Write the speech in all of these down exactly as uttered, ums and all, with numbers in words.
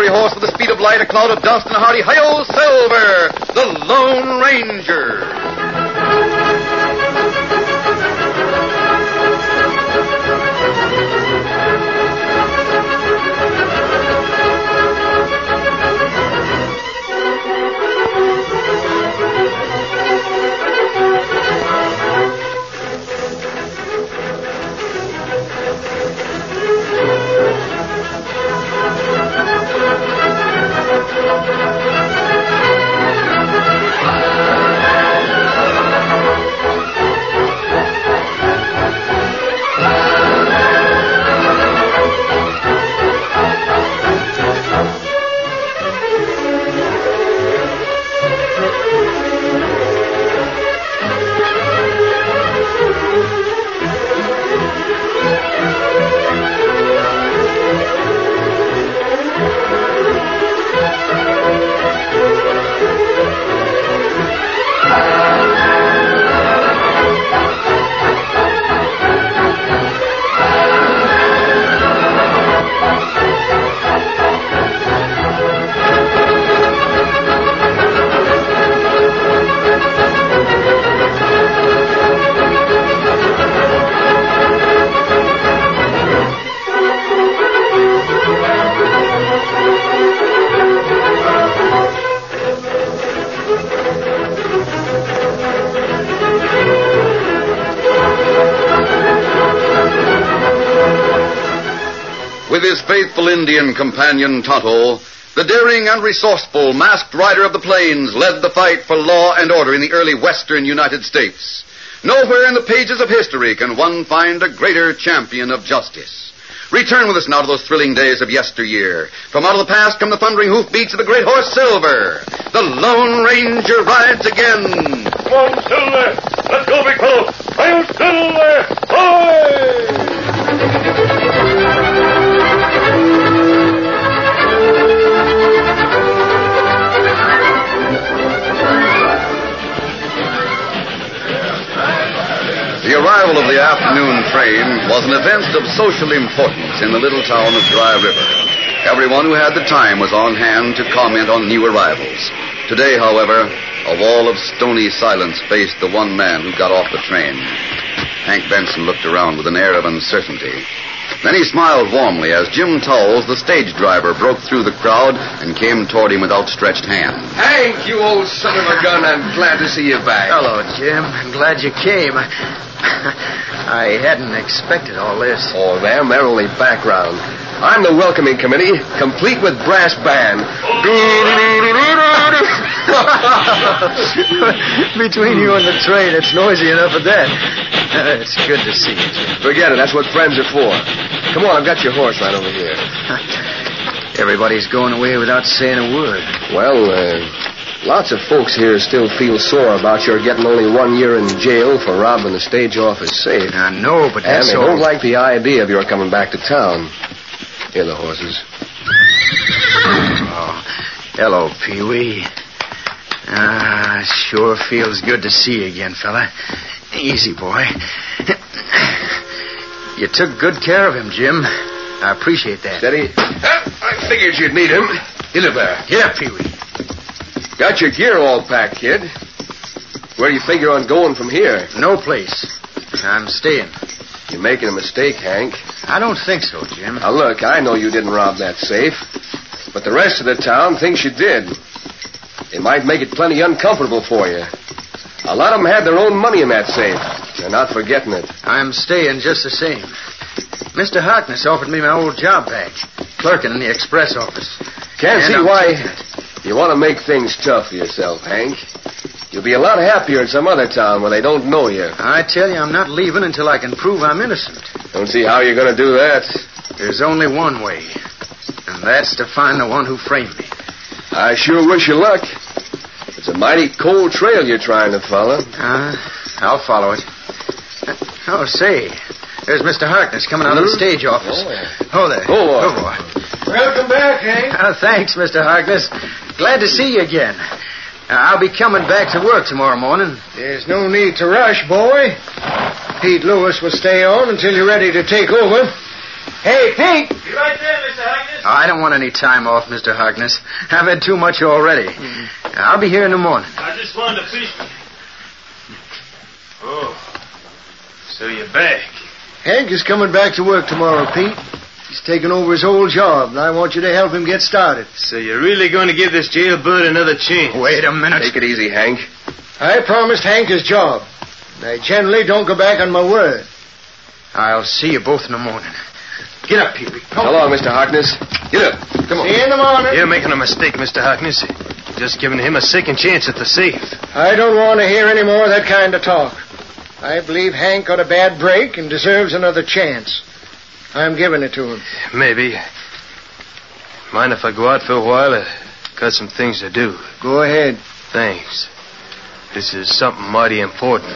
fiery horse with the speed of light, a cloud of dust, and a hearty hi-yo Silver, the Lone Ranger. With his faithful Indian companion Tonto, the daring and resourceful masked rider of the plains led the fight for law and order in the early western United States. Nowhere in the pages of history can one find a greater champion of justice. Return with us now to those thrilling days of yesteryear. From out of the past come the thundering hoofbeats of the great horse Silver. The Lone Ranger rides again. Come on, Silver. Let's go, big fellow. Hi-yo, Silver. Hi! The arrival of the afternoon train was an event of social importance in the little town of Dry River. Everyone who had the time was on hand to comment on new arrivals. Today, however, a wall of stony silence faced the one man who got off the train. Hank Benson looked around with an air of uncertainty. Then he smiled warmly as Jim Towles, the stage driver, broke through the crowd and came toward him with outstretched hand. Hank, you old son of a gun, I'm glad to see you back. Hello, Jim. I'm glad you came. I hadn't expected all this. Oh, them, they're only background. I'm the welcoming committee, complete with brass band. Between you and the train, it's noisy enough at that. Uh, it's good to see you, Jim. Forget it, that's what friends are for. Come on, I've got your horse right over here. Everybody's going away without saying a word. Well, uh, lots of folks here still feel sore about your getting only one year in jail for robbing the stage office safe. I know, but and that's they all... don't like the idea of your coming back to town. Here are the horses. Oh, hello, Pee-wee. Ah, sure feels good to see you again, fella. Easy, boy. You took good care of him, Jim. I appreciate that. Steady. I figured you'd need him. Get up there. Get up, Pee-wee. Got your gear all packed, kid. Where do you figure on going from here? No place. I'm staying. You're making a mistake, Hank. I don't think so, Jim. Now, look, I know you didn't rob that safe, but the rest of the town thinks you did. It might make it plenty uncomfortable for you. A lot of them had their own money in that safe. They're not forgetting it. I'm staying just the same. Mister Harkness offered me my old job badge, clerking in the express office. Can't And see I'm why you want to make things tough for yourself, Hank. You'll be a lot happier in some other town where they don't know you. I tell you, I'm not leaving until I can prove I'm innocent. Don't see how you're going to do that. There's only one way, and that's to find the one who framed me. I sure wish you luck. It's a mighty cold trail you're trying to follow. Uh, I'll follow it. Oh, say, there's Mister Harkness coming out of the stage office. Oh, there. Oh, boy. Oh, boy. Welcome back, Hank. Uh, thanks, Mister Harkness. Glad to see you again. Uh, I'll be coming back to work tomorrow morning. There's no need to rush, boy. Pete Lewis will stay on until you're ready to take over. Hey, Pete! Be right there, Mister Harkness. I don't want any time off, Mister Harkness. I've had too much already. Mm. I'll be here in the morning. I just wanted to finish. Oh, so you're back. Hank is coming back to work tomorrow, Pete. He's taking over his old job, and I want you to help him get started. So you're really going to give this jailbird another chance? Wait a minute. Take it easy, Hank. I promised Hank his job. I generally don't go back on my word. I'll see you both in the morning. Get up, Pee Wee. So long, Mister Harkness. Get up. Come on. See you in the morning. You're making a mistake, Mister Harkness. Just giving him a second chance at the safe. I don't want to hear any more of that kind of talk. I believe Hank got a bad break and deserves another chance. I'm giving it to him. Maybe. Mind if I go out for a while? I've got some things to do. Go ahead. Thanks. This is something mighty important.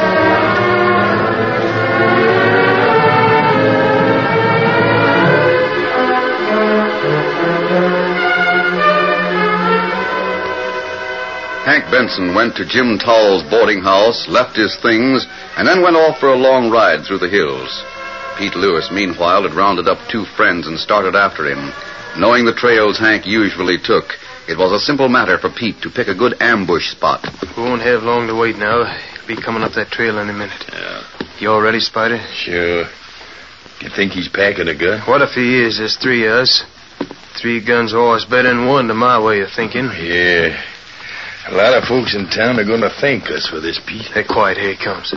Hank Benson went to Jim Towell's boarding house, left his things, and then went off for a long ride through the hills. Pete Lewis, meanwhile, had rounded up two friends and started after him. Knowing the trails Hank usually took, it was a simple matter for Pete to pick a good ambush spot. We won't have long to wait now. He'll be coming up that trail in a minute. Yeah. You all ready, Spider? Sure. You think he's packing a gun? What if he is? There's three of us. Three guns always better than one, to my way of thinking. Yeah. A lot of folks in town are going to thank us for this, Pete. Hey, quiet. Here he comes.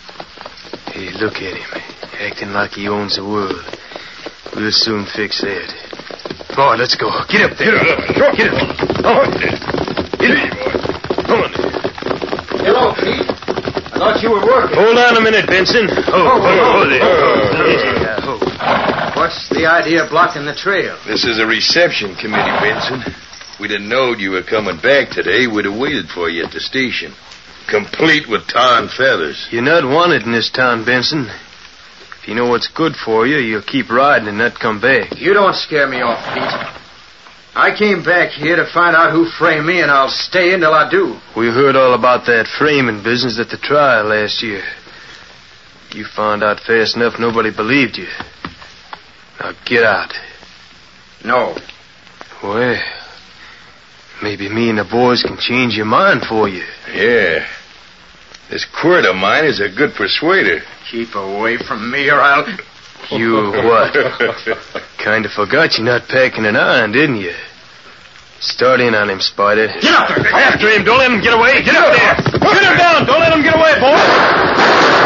Hey, look at him. Acting like he owns the world. We'll soon fix that. Come on, let's go. Get up there. Get up. Get up. Come on. Get up, boy. Come on. Hello, Pete. I thought you were working. Hold on a minute, Benson. Oh, oh, oh, oh there. oh. Easy now. Oh. What's the idea of blocking the trail? This is a reception committee, Benson. We'd have known you were coming back today. We'd have waited for you at the station. Complete with tar and feathers. You're not wanted in this town, Benson. If you know what's good for you, you'll keep riding and not come back. You don't scare me off, Pete. I came back here to find out who framed me, and I'll stay until I do. We heard all about that framing business at the trial last year. You found out fast enough nobody believed you. Now get out. No. Well, maybe me and the boys can change your mind for you. Yeah. This quirt of mine is a good persuader. Keep away from me or I'll... You what? Kind of forgot you're not packing an iron, didn't you? Start in on him, Spider. Get up there! After him! Don't let him get away! Get up there! Get him down! Don't let him get away, boy!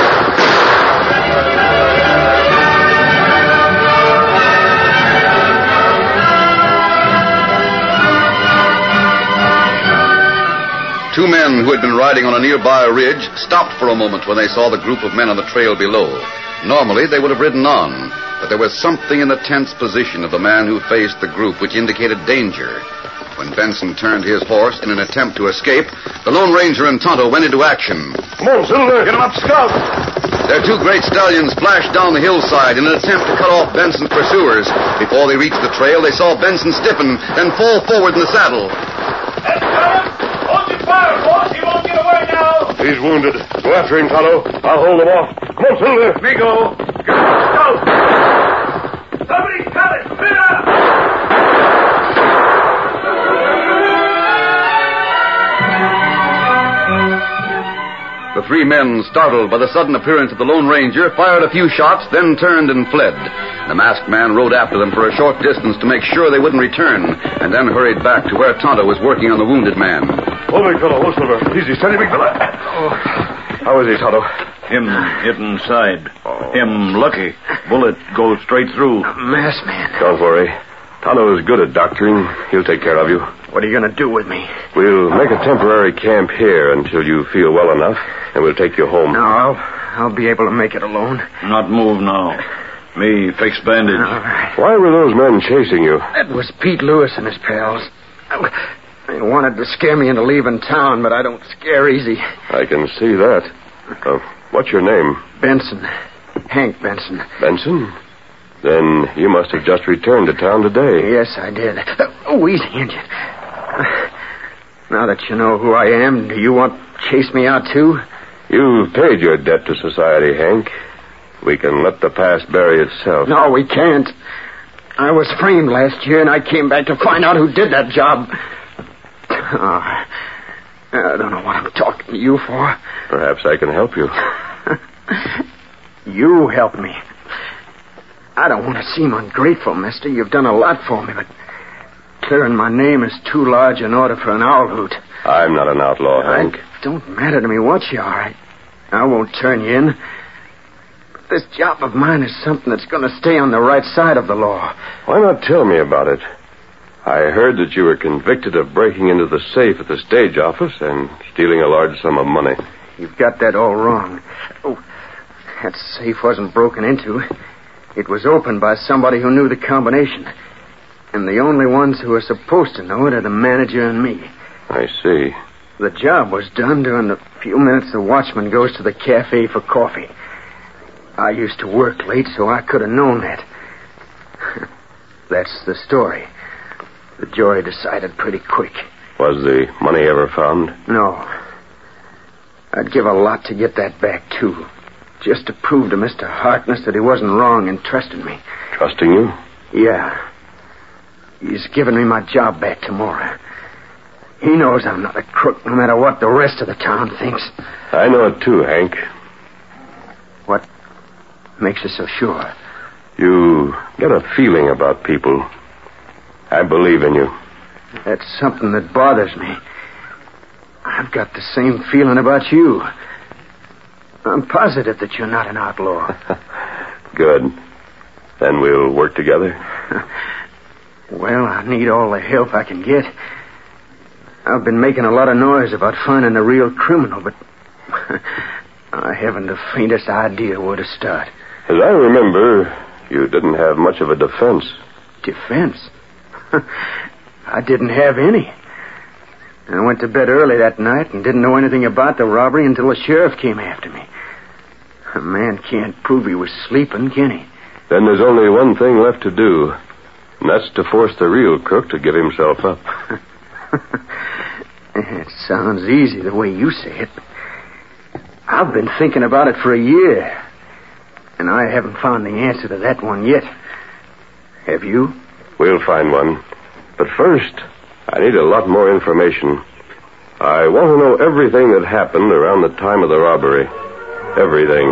Two men who had been riding on a nearby ridge stopped for a moment when they saw the group of men on the trail below. Normally, they would have ridden on, but there was something in the tense position of the man who faced the group which indicated danger. When Benson turned his horse in an attempt to escape, the Lone Ranger and Tonto went into action. Come on, Silver. Get him up, Scout. Their two great stallions flashed down the hillside in an attempt to cut off Benson's pursuers. Before they reached the trail, they saw Benson stiffen, then fall forward in the saddle. That's coming. Hold your fire, boss. He won't get away now. He's wounded. Go after him, Tonto. I'll hold him off. Come on, Silver. Me go. Go. Somebody cut it. Spin up. The three men, startled by the sudden appearance of the Lone Ranger, fired a few shots, then turned and fled. The masked man rode after them for a short distance to make sure they wouldn't return, and then hurried back to where Tonto was working on the wounded man. Oh, big fellow. Oh, Silver. Easy, steady, big fella. Oh. How is he, Tonto? Him hit inside. Oh. Him lucky. Bullet goes straight through. Masked man. Don't worry. Tonto is good at doctoring. He'll take care of you. What are you going to do with me? We'll make a temporary camp here until you feel well enough, and we'll take you home. No, I'll, I'll be able to make it alone. Not move now. Me fix bandage. All right. Why were those men chasing you? That was Pete Lewis and his pals. They wanted to scare me into leaving town, but I don't scare easy. I can see that. Uh, what's your name? Benson. Hank Benson. Benson? Then you must have just returned to town today. Yes, I did. Oh, easy, Injun. Now that you know who I am, do you want to chase me out, too? You've paid your debt to society, Hank. We can let the past bury itself. No, we can't. I was framed last year, and I came back to find out who did that job. Oh, I don't know what I'm talking to you for. Perhaps I can help you. You help me. I don't want to seem ungrateful, mister. You've done a lot for me, but clearing my name is too large an order for an owl hoot. I'm not an outlaw, Hank. It don't matter to me what you are. I, I won't turn you in. But this job of mine is something that's going to stay on the right side of the law. Why not tell me about it? I heard that you were convicted of breaking into the safe at the stage office and stealing a large sum of money. You've got that all wrong. Oh, that safe wasn't broken into. It was opened by somebody who knew the combination. And the only ones who are supposed to know it are the manager and me. I see. The job was done during the few minutes the watchman goes to the cafe for coffee. I used to work late, so I could have known that. That's the story. The jury decided pretty quick. Was the money ever found? No. I'd give a lot to get that back, too. Just to prove to Mister Harkness that he wasn't wrong in trusting me. Trusting you? Yeah. He's giving me my job back tomorrow. He knows I'm not a crook, no matter what the rest of the town thinks. I know it, too, Hank. What makes you so sure? You get a feeling about people. I believe in you. That's something that bothers me. I've got the same feeling about you. I'm positive that you're not an outlaw. Good. Then we'll work together? Well, I need all the help I can get. I've been making a lot of noise about finding the real criminal, but I haven't the faintest idea where to start. As I remember, you didn't have much of a defense. Defense? I didn't have any. I went to bed early that night and didn't know anything about the robbery until the sheriff came after me. A man can't prove he was sleeping, can he? Then there's only one thing left to do, and that's to force the real crook to give himself up. It sounds easy the way you say it. I've been thinking about it for a year, and I haven't found the answer to that one yet. Have you? We'll find one. But first, I need a lot more information. I want to know everything that happened around the time of the robbery. Everything.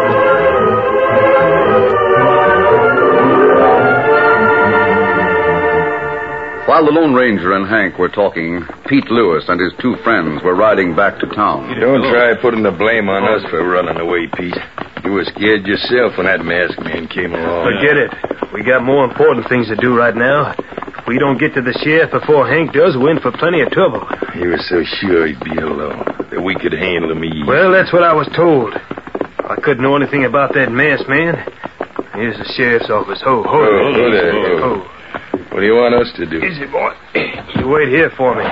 While the Lone Ranger and Hank were talking, Pete Lewis and his two friends were riding back to town. Don't try putting the blame on us for running away, Pete. You were scared yourself when that masked man came along. Forget it. We got more important things to do right now. If we don't get to the sheriff before Hank does, we're in for plenty of trouble. You were so sure he'd be alone, that we could handle him easy. Well, that's what I was told. I couldn't know anything about that masked man. Here's the sheriff's office. Ho, ho, Oh, ho, there, ho, ho. ho. What do you want us to do? Easy, boy. You wait here for me.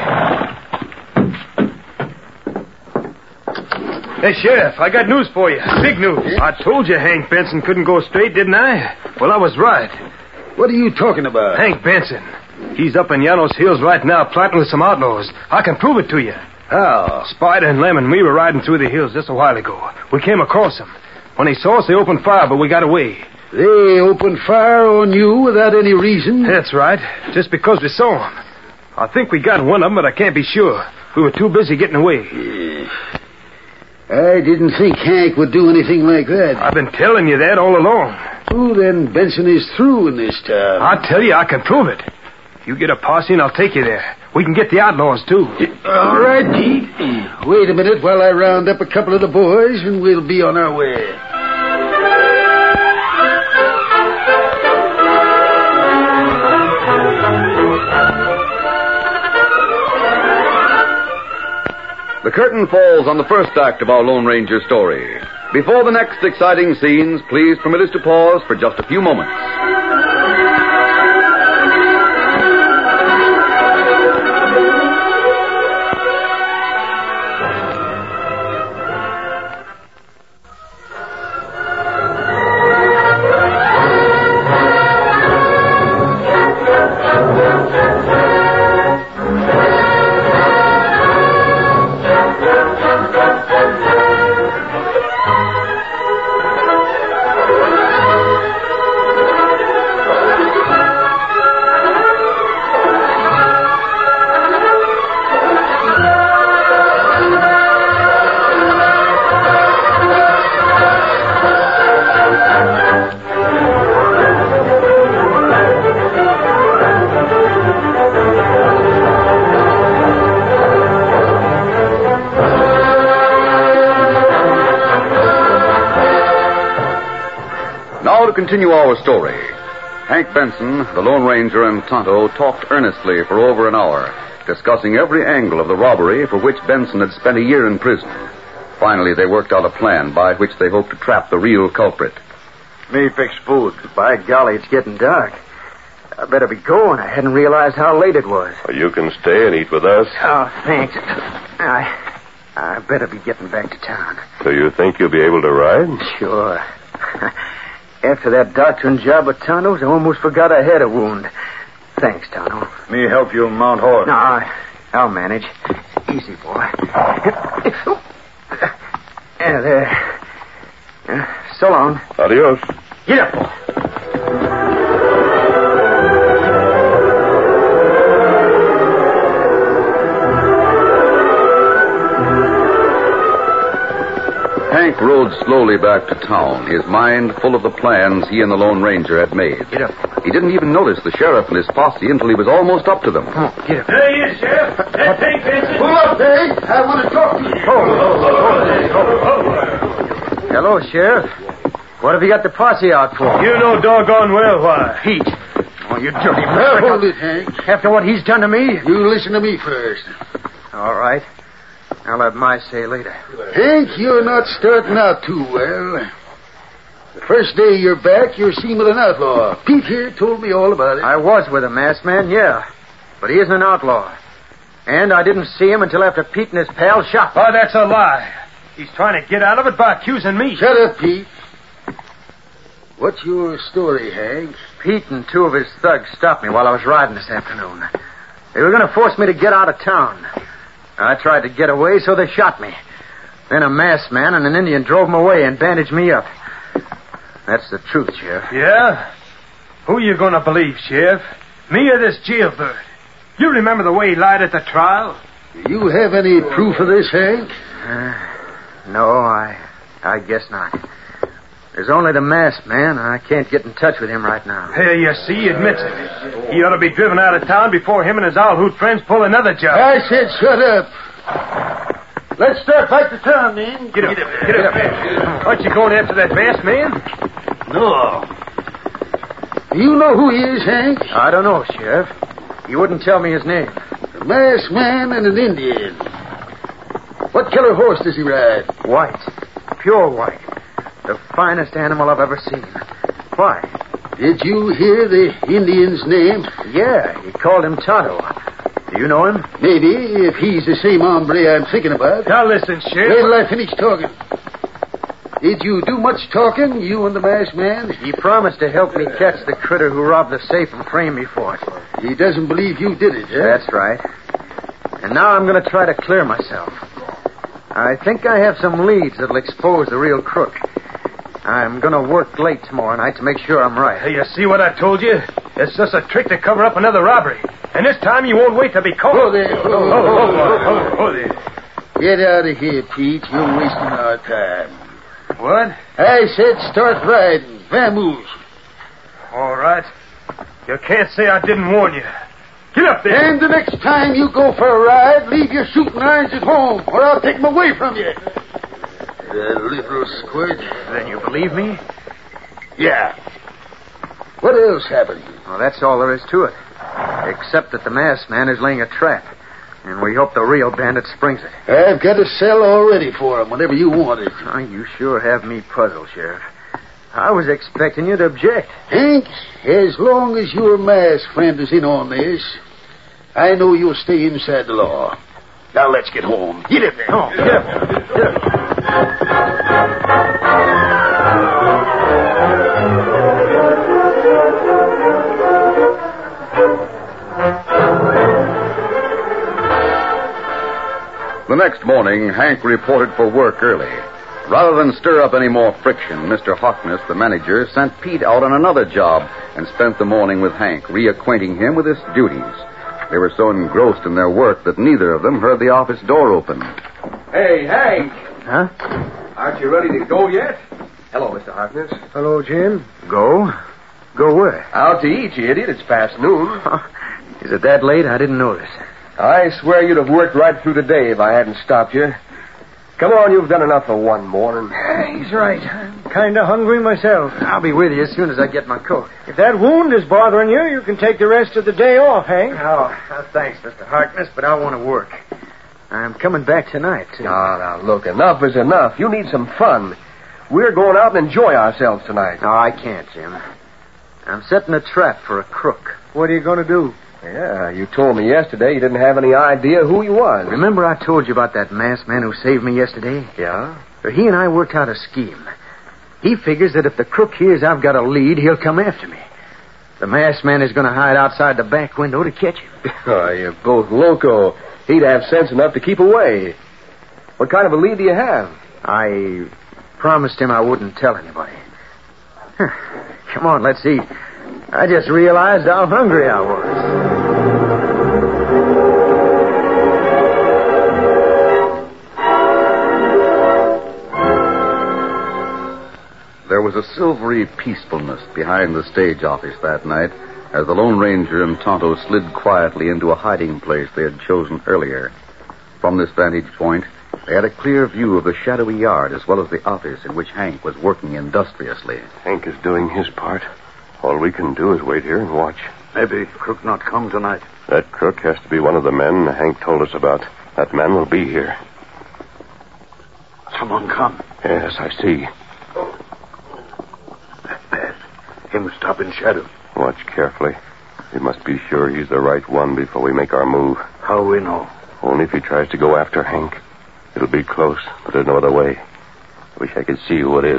Hey, Sheriff, I got news for you. Big news. I told you Hank Benson couldn't go straight, didn't I? Well, I was right. What are you talking about? Hank Benson. He's up in Llanos Hills right now plotting with some outlaws. I can prove it to you. How? Spider and Lemon, we were riding through the hills just a while ago. We came across them. When they saw us, they opened fire, but we got away. They opened fire on you without any reason? That's right. Just because we saw them. I think we got one of them, but I can't be sure. We were too busy getting away. Yeah. I didn't think Hank would do anything like that. I've been telling you that all along. Oh, then Benson is through in this town. I tell you, I can prove it. You get a posse and I'll take you there. We can get the outlaws, too. All right, Pete. Wait a minute while I round up a couple of the boys, and we'll be on our way. The curtain falls on the first act of our Lone Ranger story. Before the next exciting scenes, please permit us to pause for just a few moments. continue our story. Hank Benson, the Lone Ranger, and Tonto talked earnestly for over an hour, discussing every angle of the robbery for which Benson had spent a year in prison. Finally, they worked out a plan by which they hoped to trap the real culprit. Me fix food. By golly, it's getting dark. I better be going. I hadn't realized how late it was. Well, you can stay and eat with us. Oh, thanks. I, I better be getting back to town. So you think you'll be able to ride? Sure. After that doctoring job at Tonto's, I almost forgot I had a wound. Thanks, Tonto. Me help you mount horse. No, I, I'll manage. Easy, boy. Yeah, there. Uh, so long. Adios. Get up, boy. Hank rode slowly back to town, his mind full of the plans he and the Lone Ranger had made. Get up. He didn't even notice the sheriff and his posse until he was almost up to them. Come on, get up. There he is, Sheriff. That's Hank Benson. Pull up, Hank. I want to talk to you. Hello, Sheriff. What have you got the posse out for? You know doggone well why. Pete. Oh, you dirty Now, mother. hold it, Hank. After what he's done to me? You listen to me first. All right. I'll have my say later. Hank, you're not starting out too well. The first day you're back, you're seen with an outlaw. Pete here told me all about it. I was with a masked man, yeah. But he isn't an outlaw. And I didn't see him until after Pete and his pal shot me. Oh, that's a lie. He's trying to get out of it by accusing me. Shut up, Pete. What's your story, Hank? Pete and two of his thugs stopped me while I was riding this afternoon. They were going to force me to get out of town. I tried to get away, so they shot me. Then a masked man and an Indian drove them away and bandaged me up. That's the truth, Sheriff. Yeah? Who you going to believe, Sheriff? Me or this jailbird? You remember the way he lied at the trial? Do you have any proof of this, Hank? Uh, no, I I guess not. There's only the masked man, and I can't get in touch with him right now. Here, you see, he admits it. He ought to be driven out of town before him and his owl hoot friends pull another job. I said shut up. Let's start back to town, then. Get up, get up. Get up. Aren't you going after that masked man? No. Do you know who he is, Hank? I don't know, Sheriff. He wouldn't tell me his name. A masked man and an Indian. What color horse does he ride? White. Pure white. The finest animal I've ever seen. Why? Did you hear the Indian's name? Yeah, he called him Tonto. Do you know him? Maybe, if he's the same hombre I'm thinking about. Now listen, Wait Sheriff. till I finish talking. Did you do much talking, you and the masked man? He promised to help me catch the critter who robbed the safe and framed me for it. He doesn't believe you did it, huh? That's right. And now I'm going to try to clear myself. I think I have some leads that'll expose the real crook. I'm going to work late tomorrow night to make sure I'm right. Hey, you see what I told you? It's just a trick to cover up another robbery. And this time you won't wait to be caught. Oh, there. Oh, Oh, oh, oh, oh, oh, there. Get out of here, Pete. You're wasting our time. What? I said start riding. Vamoose. All right. You can't say I didn't warn you. Get up there. And the next time you go for a ride, leave your shooting irons at home, or I'll take them away from you. The little squirt. Then you believe me? Yeah. What else happened? Well, that's all there is to it. Except that the masked man is laying a trap. And we hope the real bandit springs it. I've got a cell all ready for him whenever you want it. Oh, you sure have me puzzled, Sheriff. I was expecting you to object. Hank, as long as your masked friend is in on this, I know you'll stay inside the law. Now let's get home. Get it there. Oh, get up. Get up. The next morning, Hank reported for work early. Rather than stir up any more friction, Mister Harkness, the manager, sent Pete out on another job and spent the morning with Hank, reacquainting him with his duties. They were so engrossed in their work that neither of them heard the office door open. Hey, Hank. Huh? Aren't you ready to go yet? Hello, Mister Harkness. Hello, Jim. Go? Go where? Out to eat, you idiot. It's past noon. Is it that late? I didn't notice. I swear you'd have worked right through the day if I hadn't stopped you. Come on, you've done enough for one morning. He's right. I'm kind of hungry myself. I'll be with you as soon as I get my coat. If that wound is bothering you, you can take the rest of the day off, Hank. Oh, oh thanks, Mister Harkness, but I want to work. I'm coming back tonight, too. Now, now, look, enough is enough. You need some fun. We're going out and enjoy ourselves tonight. No, I can't, Jim. I'm setting a trap for a crook. What are you going to do? Yeah, you told me yesterday you didn't have any idea who he was. Remember I told you about that masked man who saved me yesterday? Yeah? Well, he and I worked out a scheme. He figures that if the crook hears I've got a lead, he'll come after me. The masked man is going to hide outside the back window to catch him. Oh, you're both loco. He'd have sense enough to keep away. What kind of a lead do you have? I promised him I wouldn't tell anybody. Come on, let's eat. I just realized how hungry I was. There was a silvery peacefulness behind the stage office that night as the Lone Ranger and Tonto slid quietly into a hiding place they had chosen earlier. From this vantage point, they had a clear view of the shadowy yard as well as the office in which Hank was working industriously. Hank is doing his part. All we can do is wait here and watch. Maybe Crook not come tonight. That crook has to be one of the men Hank told us about. That man will be here. Someone come. Yes, I see. That man. Him stop in shadow. Watch carefully. We must be sure he's the right one before we make our move. How we know? Only if he tries to go after Hank. It'll be close, but there's no other way. I wish I could see who it is.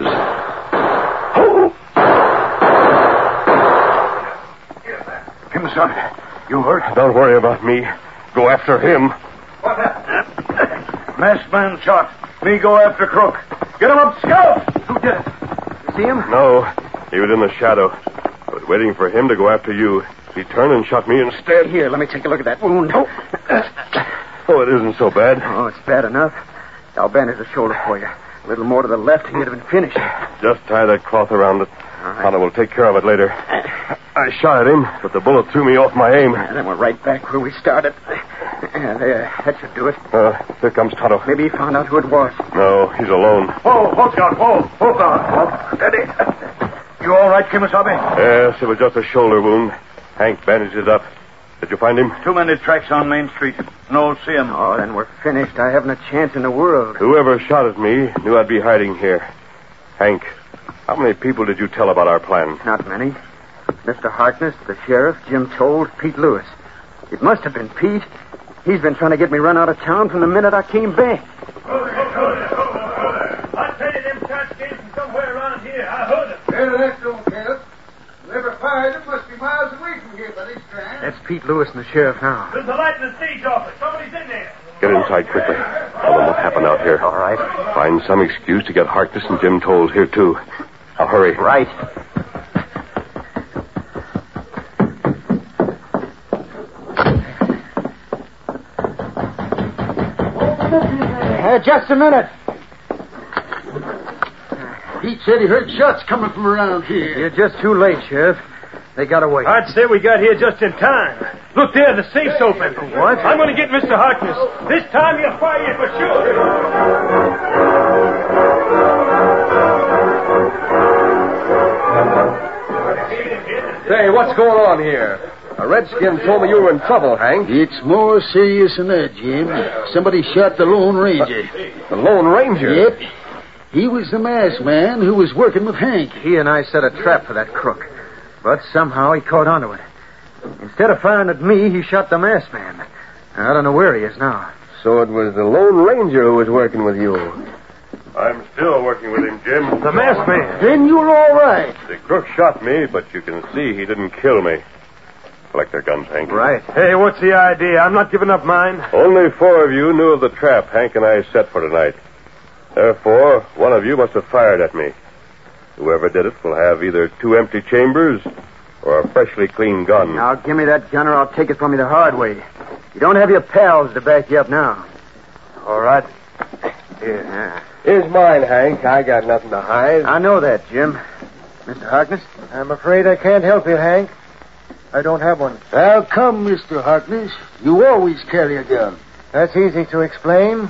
Him, son. You hurt? Don't worry about me. Go after him. What happened? Masked man shot. Me go after Crook. Get him up, scout! Who did it? You see him? No, he was in the shadow. I was waiting for him to go after you. He turned and shot me instead. Here, let me take a look at that wound. Oh, oh it isn't so bad. Oh, it's bad enough. I'll bandage the shoulder for you. A little more to the left, and you'd have been finished. Just tie that cloth around it. Right. Father will take care of it later. I shot at him, but the bullet threw me off my aim. And then we're right back where we started. There, that should do it. Uh, here comes Tonto. Maybe he found out who it was. No, he's alone. Oh, hold, Scout, hold. Hold on. Oh, steady. You all right, Kimasabi? Yes, it was just a shoulder wound. Hank bandaged it up. Did you find him? Too many tracks on Main Street. No see him. Oh, then we're finished. I haven't a chance in the world. Whoever shot at me knew I'd be hiding here. Hank, how many people did you tell about our plan? Not many. Mister Harkness, the sheriff, Jim Told, Pete Lewis. It must have been Pete. He's been trying to get me run out of town from the minute I came back. I tell you, them shots came from somewhere around here. I heard them. Well, that don't count. Whoever fired them must be miles away from here by this time. That's Pete Lewis and the sheriff now. There's a light in the stage office. Somebody's in there. Get inside quickly. Tell them what happened out here. All right. Find some excuse to get Harkness and Jim Told here, too. Now, hurry. Right. Uh, just a minute. Pete said he heard shots coming from around here. You're just too late, Sheriff. They got away. I'd say we got here just in time. Look there, the safe's open. What? I'm going to get Mister Harkness. This time he'll fire you for sure. Say, what's going on here? A redskin told me you were in trouble, Hank. It's more serious than that, Jim. Somebody shot the Lone Ranger. The Lone Ranger? Yep. He was the masked man who was working with Hank. He and I set a trap for that crook. But somehow he caught onto it. Instead of firing at me, he shot the masked man. I don't know where he is now. So it was the Lone Ranger who was working with you. I'm still working with him, Jim. The masked man. Then you're all right. The crook shot me, but you can see he didn't kill me. Collect their guns, Hank. Right. Hey, what's the idea? I'm not giving up mine. Only four of you knew of the trap Hank and I set for tonight. Therefore, one of you must have fired at me. Whoever did it will have either two empty chambers or a freshly cleaned gun. Now, give me that gun or I'll take it from you the hard way. You don't have your pals to back you up now. All right. Here. Yeah. Here's mine, Hank. I got nothing to hide. I know that, Jim. Mister Harkness? I'm afraid I can't help you, Hank. I don't have one. How come, Mister Harkness? You always carry a gun. That's easy to explain.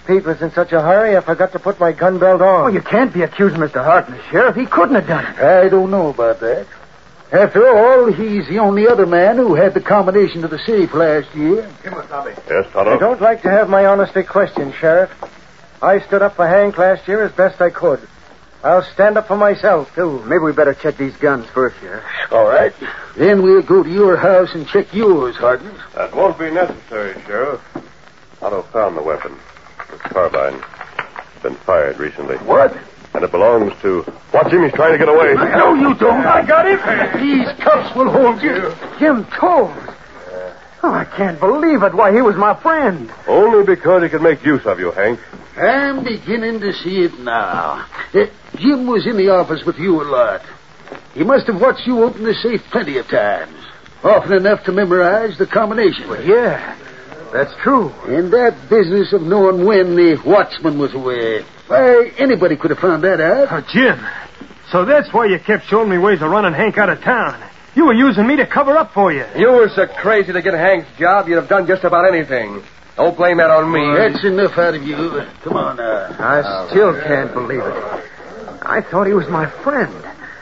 Pete was in such a hurry, I forgot to put my gun belt on. Oh, you can't be accusing Mister Harkness, Sheriff. He couldn't have done it. I don't know about that. After all, he's the only other man who had the combination to the safe last year. Yes, Tonto? I don't like to have my honesty questioned, Sheriff. I stood up for Hank last year as best I could. I'll stand up for myself, too. Maybe we better check these guns first, Sheriff. All right. Then we'll go to your house and check yours, Harkness. That won't be necessary, Sheriff. Otto found the weapon. This carbine. It's been fired recently. What? And it belongs to... Watch him, he's trying to get away. No, you don't. I got him. These cuffs will hold you. Jim Toles. Oh, I can't believe it. Why, he was my friend. Only because he could make use of you, Hank. I'm beginning to see it now. Uh, Jim was in the office with you a lot. He must have watched you open the safe plenty of times. Often enough to memorize the combination. Well, yeah, that's true. And that business of knowing when the watchman was away. Why, anybody could have found that out. Oh, Jim, so that's why you kept showing me ways of running Hank out of town. You were using me to cover up for you. You were so crazy to get Hank's job, you'd have done just about anything. Don't blame that on me. That's enough out of you. Come on now. I still can't believe it. I thought he was my friend.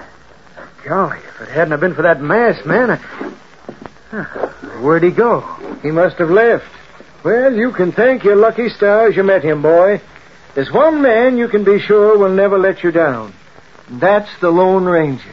Golly, if it hadn't have been for that masked man, I... Huh, where'd he go? He must have left. Well, you can thank your lucky stars you met him, boy. There's one man you can be sure will never let you down. That's the Lone Ranger.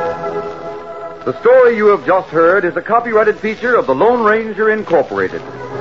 The story you have just heard is a copyrighted feature of the Lone Ranger Incorporated.